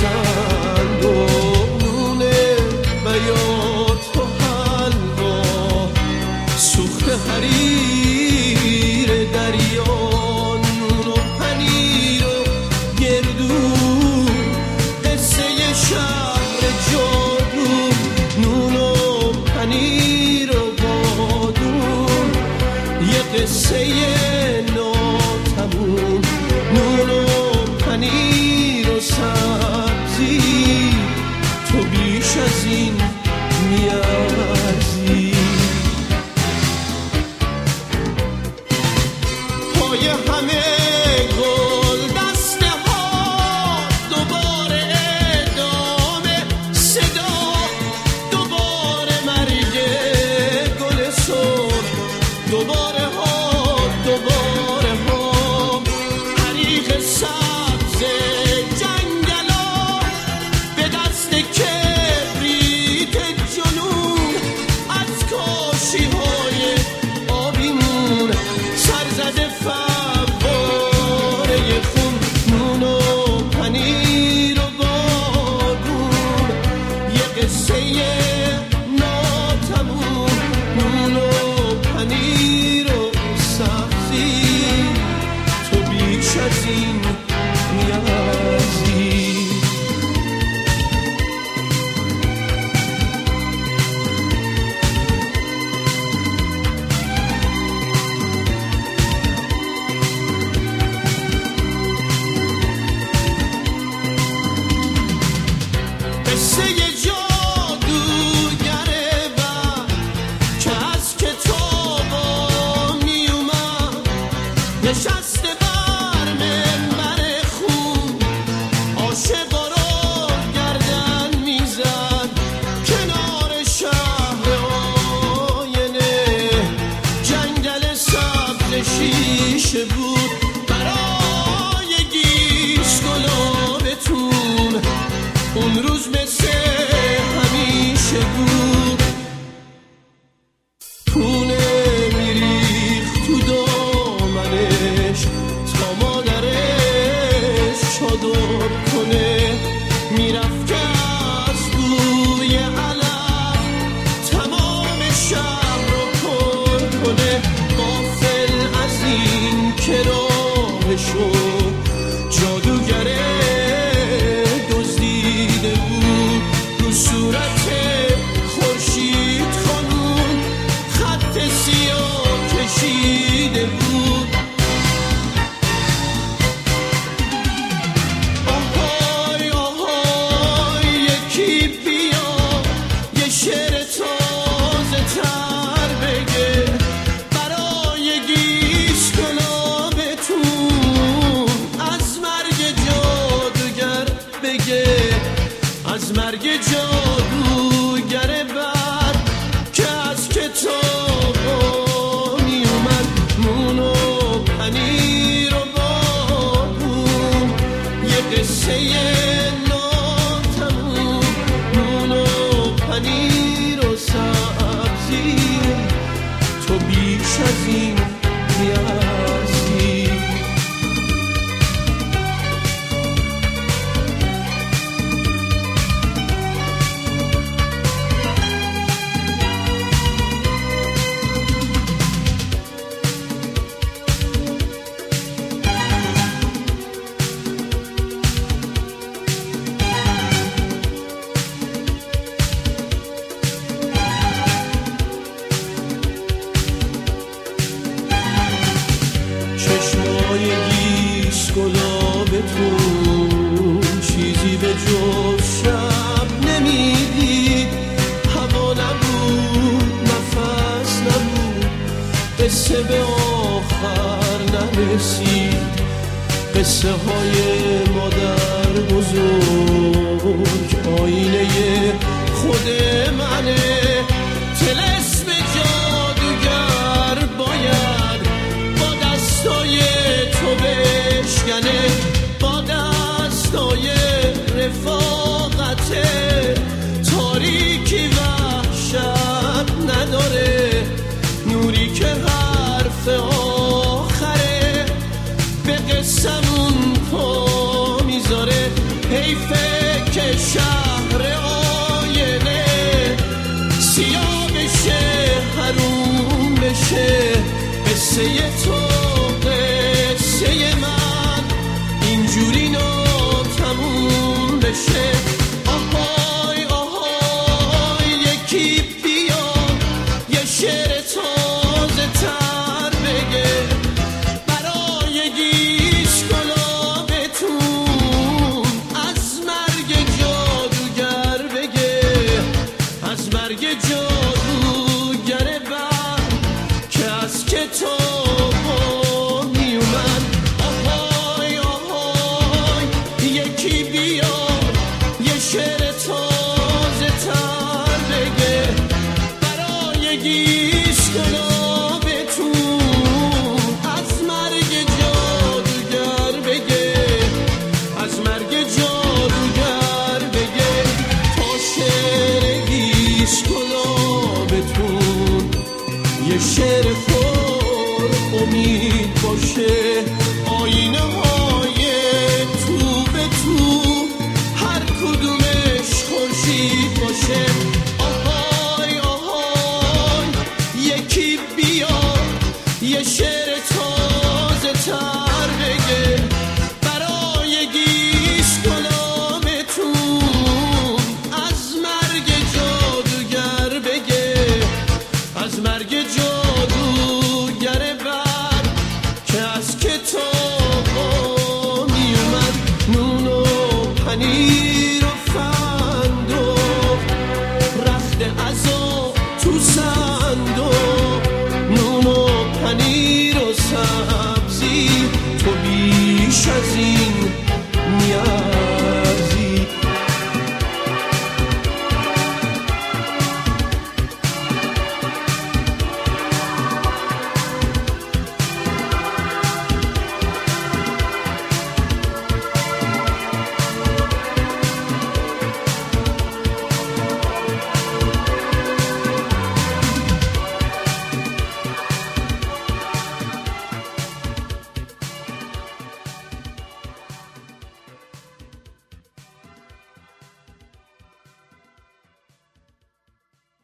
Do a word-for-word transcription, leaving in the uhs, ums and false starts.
پسند و نون بیات و حلوا سوخت حریر دریا نون و پنیر و گردو قصه شهر جادو نون و پنیر و بادون یه قصه ناتموم نون و پنیر و سبزی تو بیش از این میارزی پای همه گل دسته ها دوباره ادامه صدا دوباره مرگ گل سرخ دوباره ها دوباره ها حریق سبز جنگلا به دست کبریت جنون از کاشی های آبیمون سرزده فواره خون نون و پنیر و بادون یه قصه ناتموم نون و پنیر و سبزی تو بیش از این میارزی قصه جادوگره و که از کتابا می اومد نشسته بر منبر خون عاشقا رو گردن میزد کنار شهر آینه جنگل سبز شیشه بود برای گیس گلابتون اون روز مثل همیشه بود پونه میریخت تو دامنش تا مادرش چادر کنه میرفت که از بوی علف تمام شهر رو پر کنه غافل از این که راهشو جادوگره دزدیده بود رو صورت خورشید خانون خط سیاه کشیده بود آهای آهای یکی بیا یه شعر تازه تر بگه برای گیس گلابتون از مرگ جادوگر بگه از مرگ جادوگر بد که از کتابا می اومد نون و پنیر و بادون یه قصه ناتموم نون و پنیر و سبزی تو بیش از این میارزی چشمای گیس گلابتون چیزی به جز شب نمیدید هوا نبود نفس نبود قصه به آخر نرسید قصه های مادر بزرگ آینه خود منه طلسم جادوگر باید با دستای تو بشکنه با دستای رفاقت تاریکی وحشت نداره نوری که حرف آخره به قسمون پا میذاره حیفه قصه تو قصه من اینجوری ناتموم بشه. آهای آهای یکی بیا یه شعر تازه تر بگه برای گیش گلابتون، از مرگ جادوگر بگه، از مرگ جادوگر بر که از کتابا می اومد. آهای آهای یکی بیا یه شعر تازه تر بگه برای گیش گلابتون، از مرگ جادوگر بگه، از مرگ جادوگر بگه. تا شعر گیش گلابتون یه شعر پر امید باشه، آینه های تو به تو هر کدومش خورشید باشه. آهای آهای یکی بیا یه شعر تازه تر بگه برای گیش گلابتون، از مرگ جادوگر بگه، از مرگ جادوگر بر که از کتابا می اومد. نون و پنیر و فندق رخت عزا تو صندوق، نون و پنیر و سبزی تو بیش از این